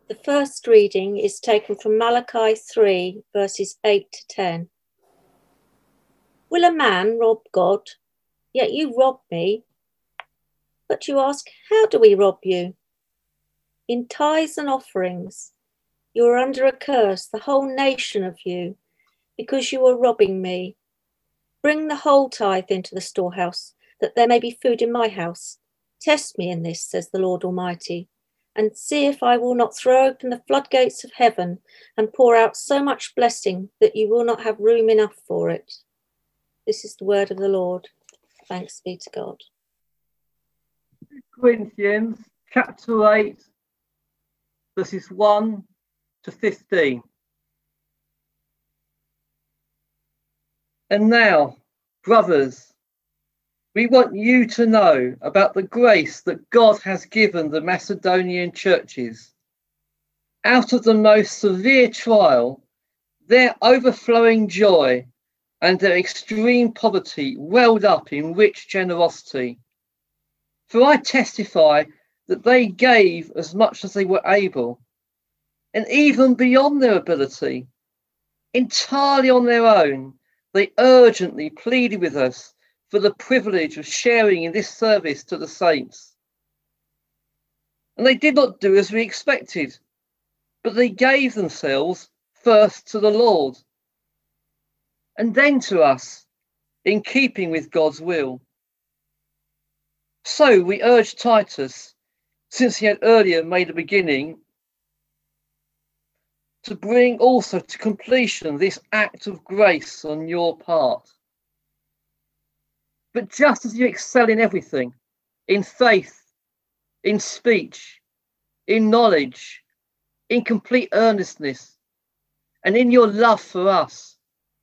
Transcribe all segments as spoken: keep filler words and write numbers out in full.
The first reading is taken from Malachi three, verses eight to ten. Will a man rob God? Yet you rob me. But you ask, how do we rob you? In tithes and offerings. You are under a curse, the whole nation of you, because you are robbing me. Bring the whole tithe into the storehouse, that there may be food in my house. Test me in this, says the Lord Almighty, and see if I will not throw open the floodgates of heaven and pour out so much blessing that you will not have room enough for it. This is the word of the Lord. Thanks be to God. Corinthians chapter eight, verses one to fifteen. And now, brothers, we want you to know about the grace that God has given the Macedonian churches. Out of the most severe trial, their overflowing joy and their extreme poverty welled up in rich generosity. For I testify that they gave as much as they were able, and even beyond their ability, entirely on their own. They urgently pleaded with us for the privilege of sharing in this service to the saints. And they did not do as we expected, but they gave themselves first to the Lord, and then to us, in keeping with God's will. So we urge Titus, since he had earlier made a beginning, to bring also to completion this act of grace on your part. But just as you excel in everything, in faith, in speech, in knowledge, in complete earnestness, and in your love for us,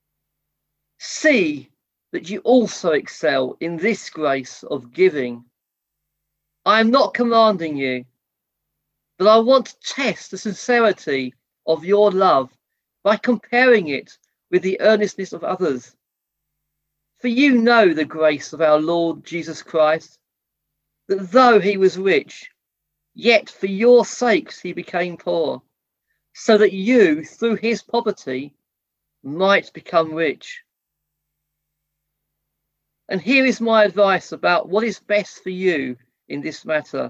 see that you also excel in this grace of giving. I am not commanding you, but I want to test the sincerity of your love by comparing it with the earnestness of others. For you know the grace of our Lord Jesus Christ, that though he was rich, yet for your sakes he became poor, so that you, through his poverty, might become rich. And here is my advice about what is best for you in this matter.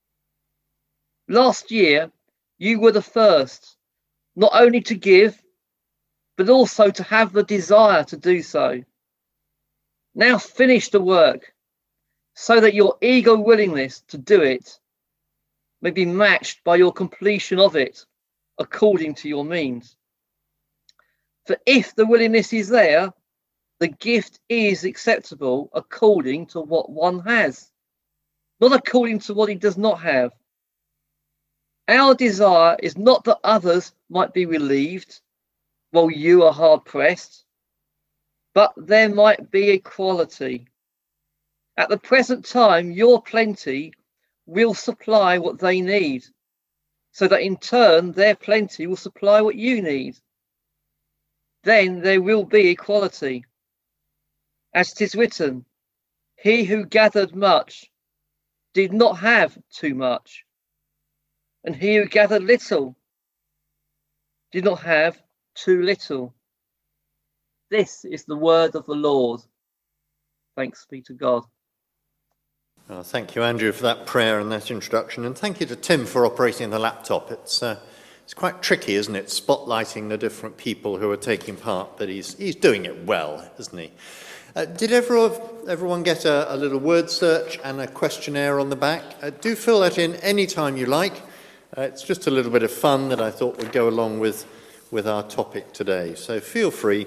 Last year, you were the first, not only to give, but also to have the desire to do so. Now finish the work, so that your eager willingness to do it may be matched by your completion of it according to your means. For if the willingness is there, the gift is acceptable according to what one has, not according to what he does not have. Our desire is not that others might be relieved while you are hard pressed, but there might be equality. At the present time, your plenty will supply what they need, so that in turn their plenty will supply what you need. Then there will be equality. As it is written, he who gathered much did not have too much, and he who gathered little did not have too little. This is the word of the Lord. Thanks be to God. Well, thank you, Andrew, for that prayer and that introduction, and thank you to Tim for operating the laptop. It's uh, it's quite tricky, isn't it, spotlighting the different people who are taking part, but he's he's doing it well, isn't he? Uh, did everyone, everyone get a, a little word search and a questionnaire on the back? Uh, do fill that in any time you like. Uh, it's just a little bit of fun that I thought would go along with, with our topic today, so feel free.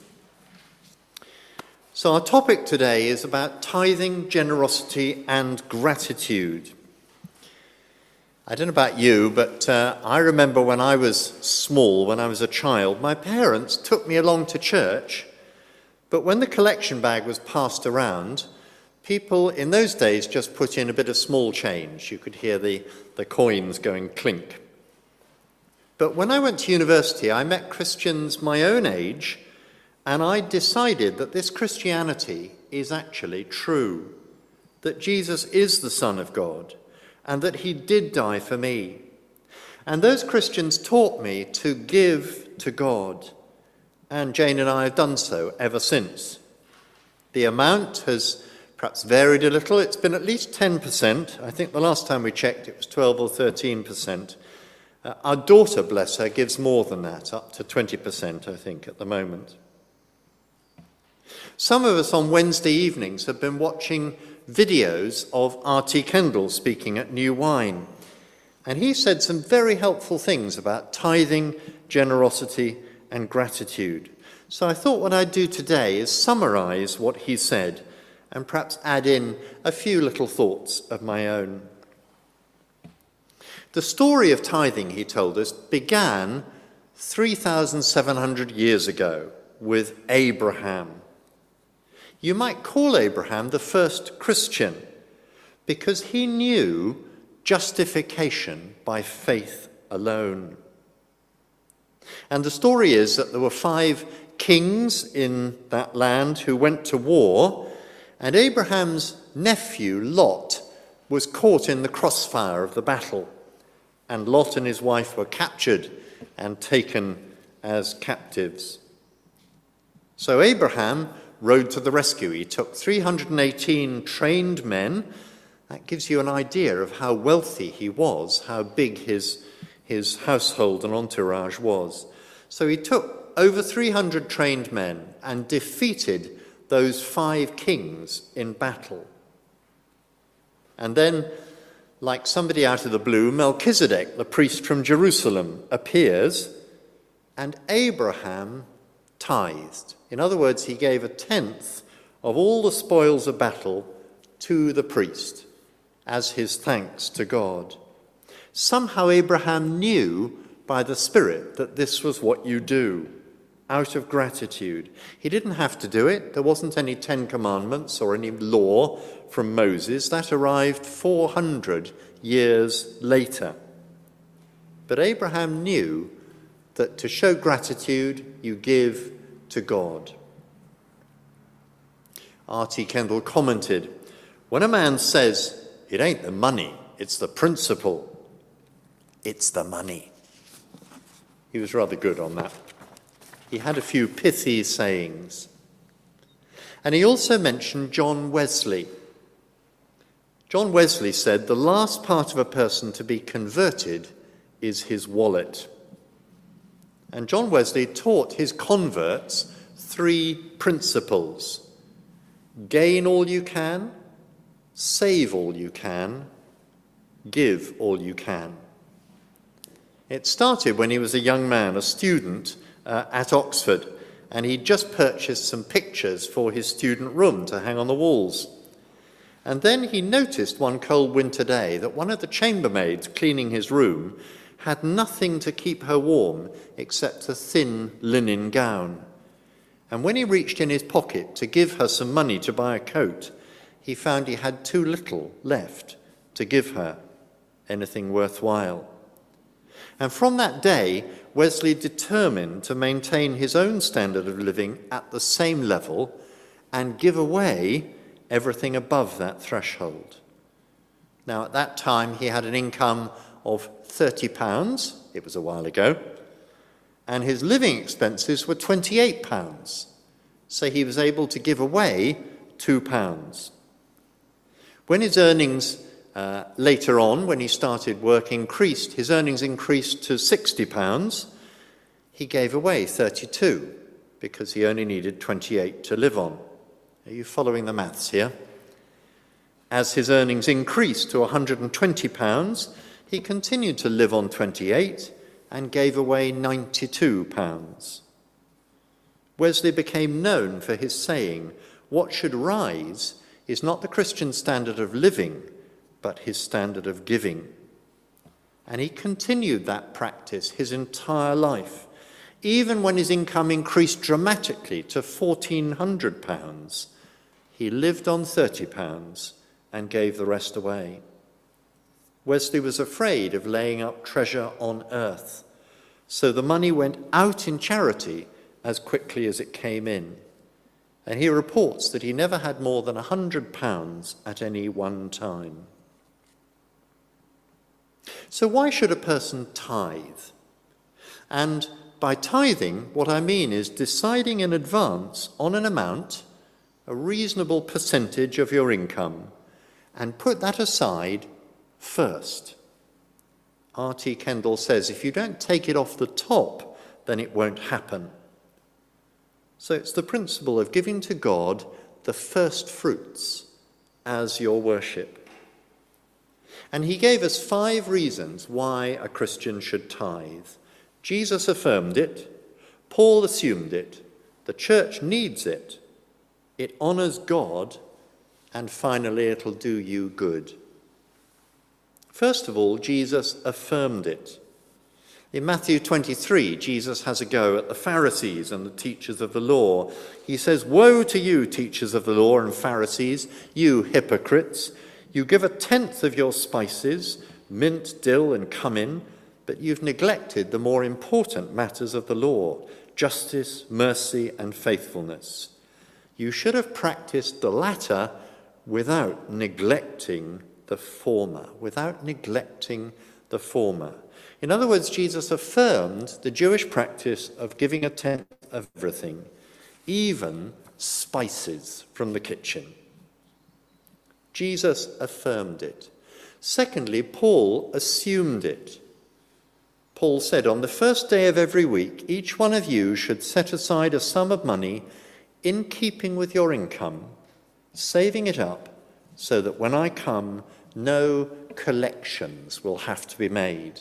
So our topic today is about tithing, generosity and gratitude. I don't know about you, but uh, I remember when I was small, when I was a child, my parents took me along to church. But when the collection bag was passed around, people in those days just put in a bit of small change. You could hear the, the coins going clink. But when I went to university, I met Christians my own age, and I decided that this Christianity is actually true, that Jesus is the Son of God, and that he did die for me. And those Christians taught me to give to God. And Jane and I have done so ever since. The amount has perhaps varied a little. It's been at least ten percent. I think the last time we checked it was twelve or thirteen percent. Uh, our daughter, bless her, gives more than that, up to twenty percent, I think, at the moment. Some of us on Wednesday evenings have been watching videos of R T Kendall speaking at New Wine. And he said some very helpful things about tithing, generosity, and gratitude. So I thought what I'd do today is summarise what he said and perhaps add in a few little thoughts of my own. The story of tithing, he told us, began three thousand seven hundred years ago with Abraham. You might call Abraham the first Christian because he knew justification by faith alone. And the story is that there were five kings in that land who went to war, and Abraham's nephew, Lot, was caught in the crossfire of the battle, and Lot and his wife were captured and taken as captives. So Abraham rode to the rescue. He took three hundred eighteen trained men. That gives you an idea of how wealthy he was, how big his, his household and entourage was. So he took over three hundred trained men and defeated those five kings in battle. And then, like somebody out of the blue, Melchizedek, the priest from Jerusalem, appears, and Abraham tithed. In other words, he gave a tenth of all the spoils of battle to the priest as his thanks to God. Somehow Abraham knew by the Spirit that this was what you do, out of gratitude. He didn't have to do it. There wasn't any Ten Commandments or any law from Moses. That arrived four hundred years later. But Abraham knew that to show gratitude, you give to God. R T Kendall commented, when a man says, it ain't the money, it's the principle, it's the money. He was rather good on that. He had a few pithy sayings. And he also mentioned John Wesley. John Wesley said, the last part of a person to be converted is his wallet. And John Wesley taught his converts three principles. Gain all you can, save all you can, give all you can. It started when he was a young man, a student uh, at Oxford, and he'd just purchased some pictures for his student room to hang on the walls. And then he noticed one cold winter day that one of the chambermaids cleaning his room had nothing to keep her warm except a thin linen gown. And when he reached in his pocket to give her some money to buy a coat, he found he had too little left to give her anything worthwhile. And from that day, Wesley determined to maintain his own standard of living at the same level and give away everything above that threshold. Now, at that time, he had an income of thirty pounds, it was a while ago, and his living expenses were twenty-eight pounds. So he was able to give away two pounds. When his earnings uh, later on, when he started work, increased, his earnings increased to sixty pounds, he gave away thirty-two because he only needed twenty-eight to live on. Are you following the maths here? As his earnings increased to one hundred twenty pounds, he continued to live on twenty-eight and gave away ninety-two pounds. Wesley became known for his saying, what should rise is not the Christian standard of living, but his standard of giving. And he continued that practice his entire life, even when his income increased dramatically to fourteen hundred pounds. He lived on thirty pounds and gave the rest away. Wesley was afraid of laying up treasure on earth, so the money went out in charity as quickly as it came in. And he reports that he never had more than one hundred pounds at any one time. So why should a person tithe? And by tithing, what I mean is deciding in advance on an amount, a reasonable percentage of your income, and put that aside first. R T Kendall says if you don't take it off the top, then it won't happen. So it's the principle of giving to God the first fruits as your worship. And he gave us five reasons why a Christian should tithe. Jesus affirmed it, Paul assumed it, the church needs it, it honours God, and finally it'll do you good. First of all, Jesus affirmed it. In Matthew twenty-three, Jesus has a go at the Pharisees and the teachers of the law. He says, "Woe to you, teachers of the law and Pharisees, you hypocrites! You give a tenth of your spices, mint, dill, and cumin, but you've neglected the more important matters of the law, justice, mercy, and faithfulness. You should have practiced the latter without neglecting the former, without neglecting the former." In other words, Jesus affirmed the Jewish practice of giving a tenth of everything, even spices from the kitchen. Jesus affirmed it. Secondly, Paul assumed it. Paul said, "On the first day of every week, each one of you should set aside a sum of money in keeping with your income, saving it up so that when I come, no collections will have to be made."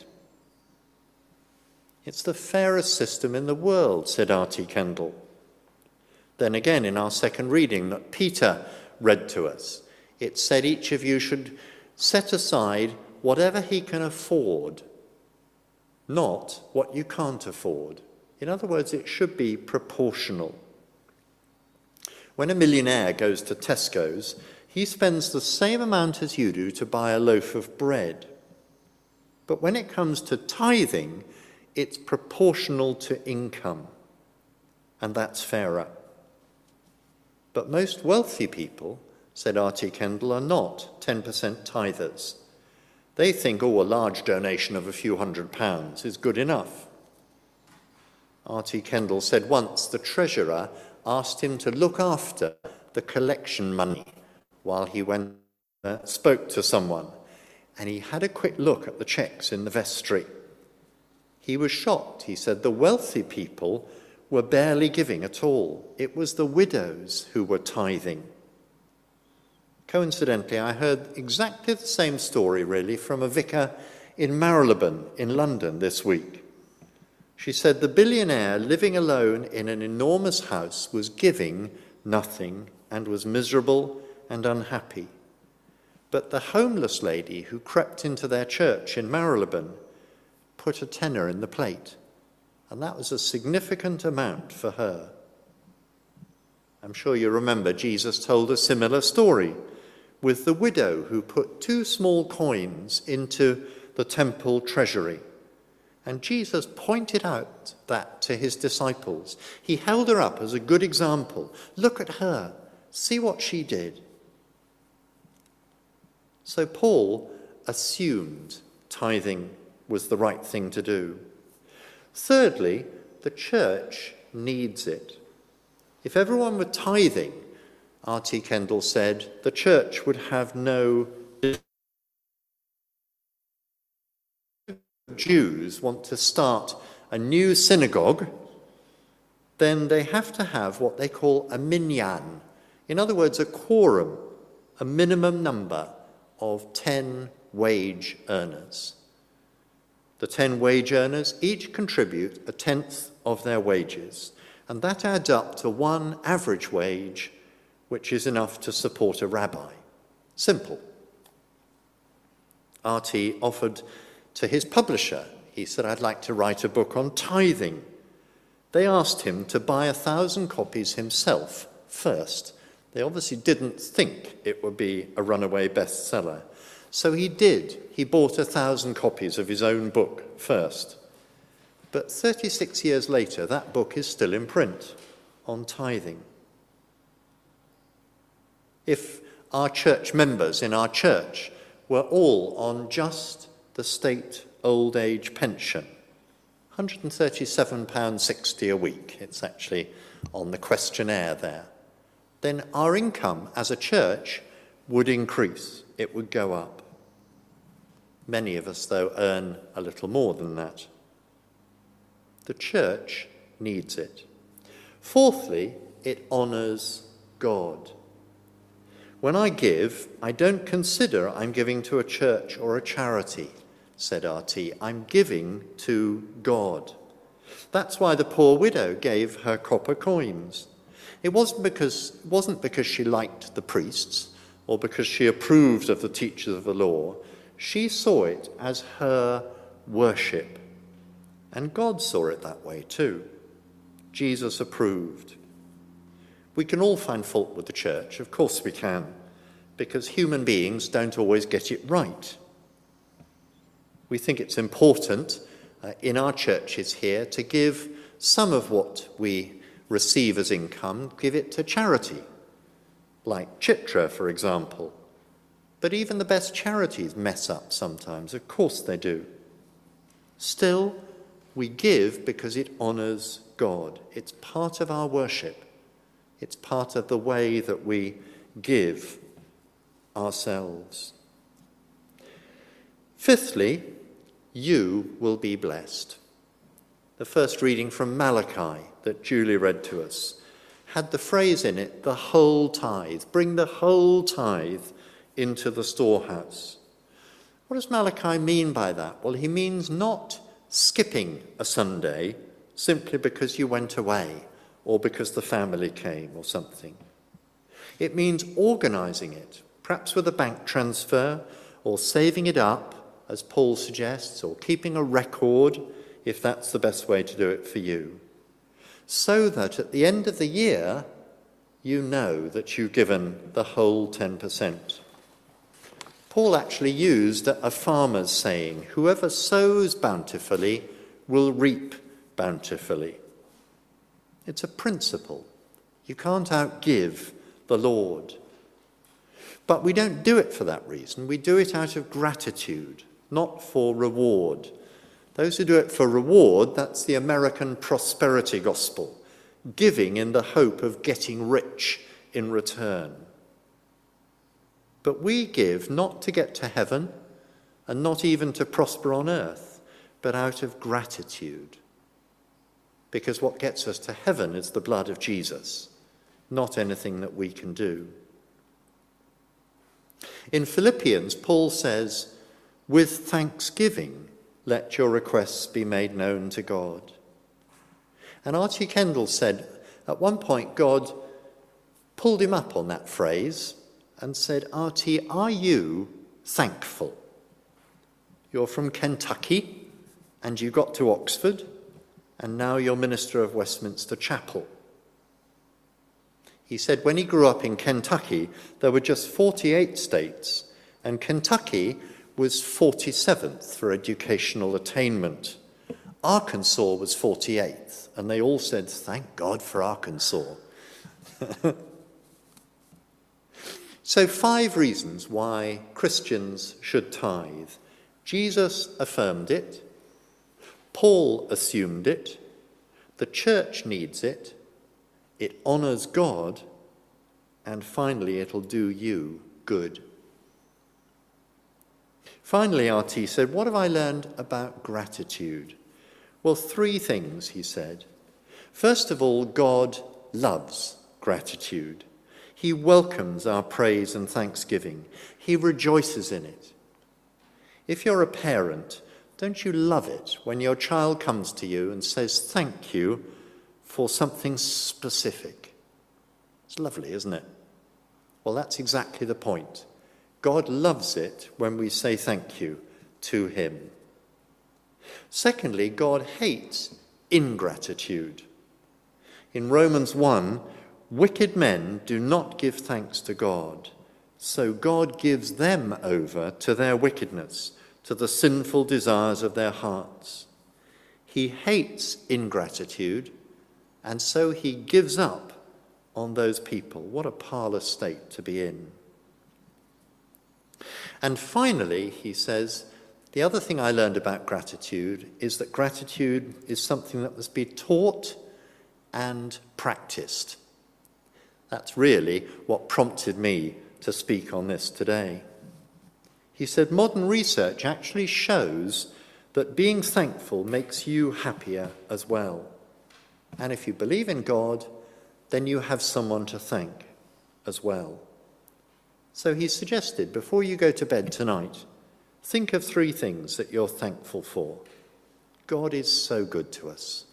It's the fairest system in the world, said R T Kendall. Then again, in our second reading that Peter read to us, it said each of you should set aside whatever he can afford, not what you can't afford. In other words, it should be proportional. When a millionaire goes to Tesco's, he spends the same amount as you do to buy a loaf of bread. But when it comes to tithing, it's proportional to income, and that's fairer. But most wealthy people, said R T Kendall, are not ten percent tithers. They think, oh, a large donation of a few hundred pounds is good enough. R T Kendall said once the treasurer asked him to look after the collection money while he went uh, spoke to someone, and he had a quick look at the cheques in the vestry. He was shocked. He said the wealthy people were barely giving at all. It was the widows who were tithing. Coincidentally, I heard exactly the same story, really, from a vicar in Marylebone in London this week. She said the billionaire living alone in an enormous house was giving nothing and was miserable and unhappy. But the homeless lady who crept into their church in Marylebone put a tenner in the plate, and that was a significant amount for her. I'm sure you remember Jesus told a similar story with the widow who put two small coins into the temple treasury. And Jesus pointed out that to his disciples. He held her up as a good example. Look at her. See what she did. So Paul assumed tithing was the right thing to do. Thirdly, the church needs it. If everyone were tithing, R T Kendall said, the church would have no... Jews want to start a new synagogue, then they have to have what they call a minyan. In other words, a quorum, a minimum number of ten wage earners. The ten wage earners each contribute a tenth of their wages, and that adds up to one average wage, which is enough to support a rabbi. Simple. R T offered to his publisher, he said, I'd like to write a book on tithing. They asked him to buy a thousand copies himself first. They obviously didn't think it would be a runaway bestseller. So he did. He bought a thousand copies of his own book first. But thirty-six years later, that book is still in print on tithing. If our church members in our church were all on just the state old age pension, one hundred thirty-seven pounds sixty a week, it's actually on the questionnaire there, then our income as a church would increase, it would go up. Many of us, though, earn a little more than that. The church needs it. Fourthly, it honours God. When I give, I don't consider I'm giving to a church or a charity, said R T. I'm giving to God. That's why the poor widow gave her copper coins. It wasn't because, it wasn't because she liked the priests or because she approved of the teachers of the law. She saw it as her worship. And God saw it that way too. Jesus approved. We can all find fault with the church, of course we can, because human beings don't always get it right. We think it's important uh, in our churches here to give some of what we receive as income, give it to charity, like Chitra, for example. But even the best charities mess up sometimes, of course they do. Still, we give because it honours God. It's part of our worship. It's part of the way that we give ourselves. Fifthly, you will be blessed. The first reading from Malachi that Julie read to us had the phrase in it, the whole tithe. Bring the whole tithe into the storehouse. What does Malachi mean by that? Well, he means not skipping a Sunday simply because you went away or because the family came or something. It means organising it, perhaps with a bank transfer or saving it up, as Paul suggests, or keeping a record, if that's the best way to do it for you, so that at the end of the year, you know that you've given the whole ten percent. Paul actually used a farmer's saying, whoever sows bountifully will reap bountifully. It's a principle. You can't outgive the Lord. But we don't do it for that reason. We do it out of gratitude, not for reward. Those who do it for reward, that's the American prosperity gospel, giving in the hope of getting rich in return. But we give not to get to heaven and not even to prosper on earth, but out of gratitude. Because what gets us to heaven is the blood of Jesus, not anything that we can do. In Philippians, Paul says, with thanksgiving, let your requests be made known to God. And R T Kendall said, at one point, God pulled him up on that phrase and said, R T, are you thankful? You're from Kentucky and you got to Oxford and now you're minister of Westminster Chapel. He said when he grew up in Kentucky, there were just forty-eight states and Kentucky was forty-seventh for educational attainment. Arkansas was forty-eighth and they all said, thank God for Arkansas. So five reasons why Christians should tithe. Jesus affirmed it. Paul assumed it. The church needs it. It honours God. And finally, it'll do you good. Finally, R T said, what have I learned about gratitude? Well, three things, he said. First of all, God loves gratitude. He welcomes our praise and thanksgiving. He rejoices in it. If you're a parent, don't you love it when your child comes to you and says thank you for something specific? It's lovely, isn't it? Well, that's exactly the point. God loves it when we say thank you to him. Secondly, God hates ingratitude. In Romans one, wicked men do not give thanks to God, so God gives them over to their wickedness, to the sinful desires of their hearts. He hates ingratitude, and so he gives up on those people. What a parlous state to be in. And finally, he says, The other thing I learned about gratitude is that gratitude is something that must be taught and practiced. That's really what prompted me to speak on this today. He said modern research actually shows that being thankful makes you happier as well. And if you believe in God, then you have someone to thank as well. So he suggested, before you go to bed tonight, think of three things that you're thankful for. God is so good to us.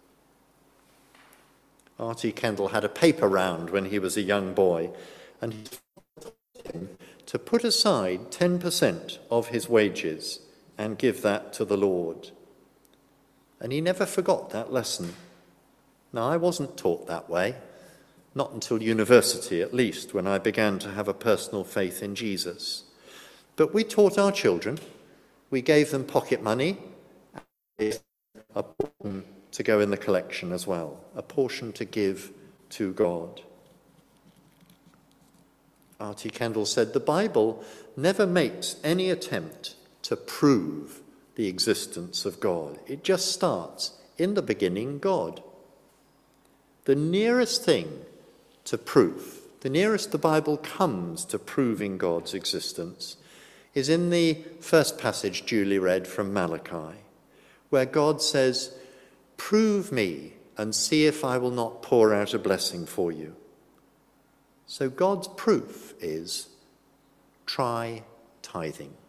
Artie Kendall had a paper round when he was a young boy, and he told him to put aside ten percent of his wages and give that to the Lord. And he never forgot that lesson. Now, I wasn't taught that way, not until university at least, when I began to have a personal faith in Jesus. But we taught our children. We gave them pocket money, a portion to go in the collection as well, a portion to give to God. Artie Kendall said the Bible never makes any attempt to prove the existence of God. It just starts, in the beginning, God. The nearest thing to proof, the nearest the Bible comes to proving God's existence, is in the first passage Julie read from Malachi, where God says, "Prove me and see if I will not pour out a blessing for you." So God's proof is, try tithing.